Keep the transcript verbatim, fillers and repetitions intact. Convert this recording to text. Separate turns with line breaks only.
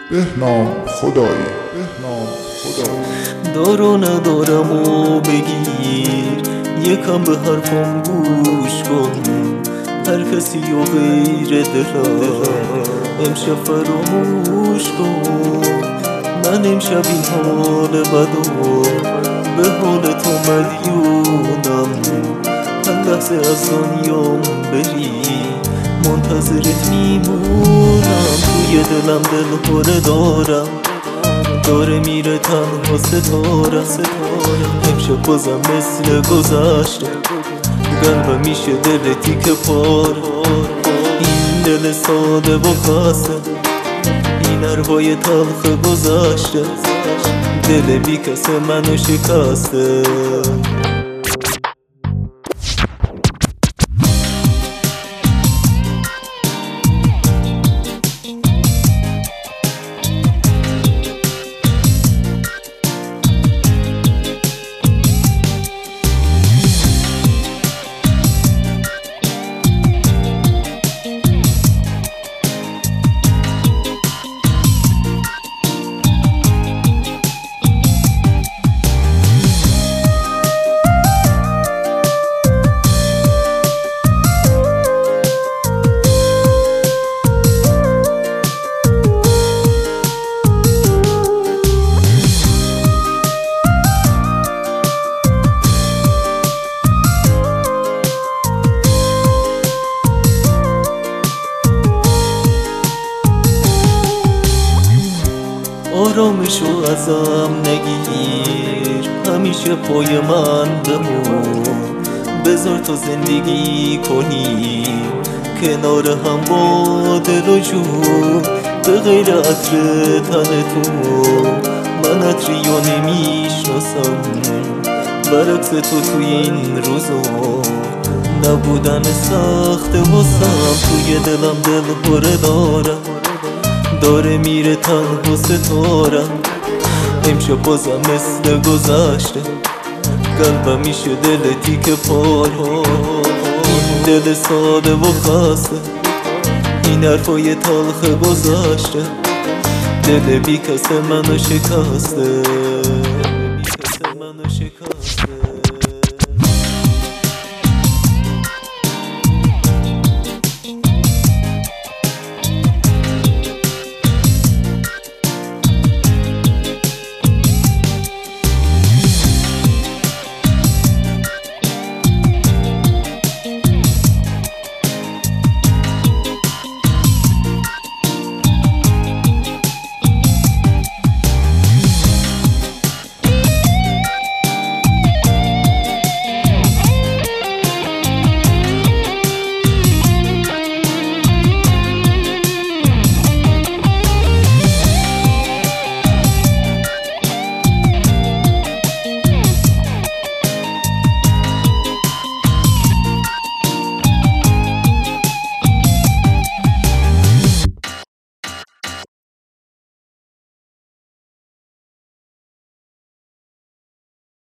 بهنام خدایی بهنام خدایی.
دار و ندارم و بگیر، یکم به حرفم گوش کن. هر کسی و غیر دلم امشب فراموش کن. من امشب این حال بدو به حال تو مدیونم. هر لحظه از دنیام بری منتظرت میمونم. توی دلم دل پره دارم، داره میره تنها ستاره. امشب بازم مثل گذشته قلبم میشه دل تیکه پاره. این دل ساده و خسته، این حرفای تلخ گذشته، دل بی کس منو شکسته. آرامشو ازم نگیر، همیشه پای من بمون. بذار تو زندگی کنی کنار هم با دل و جون. به غیر عطر تن تو من عطریو نمیشناسم. برعکس تو توی این روزا نبودن سخت واسم. توی دلم دل پره دارم، داره میره تنها ستارم. امشب بازم مثل گذشته قلبم میشه دل تیکه پاره. این دل ساده و خسته، این حرفای تلخ گذشته، دل بی کس منو شکسته.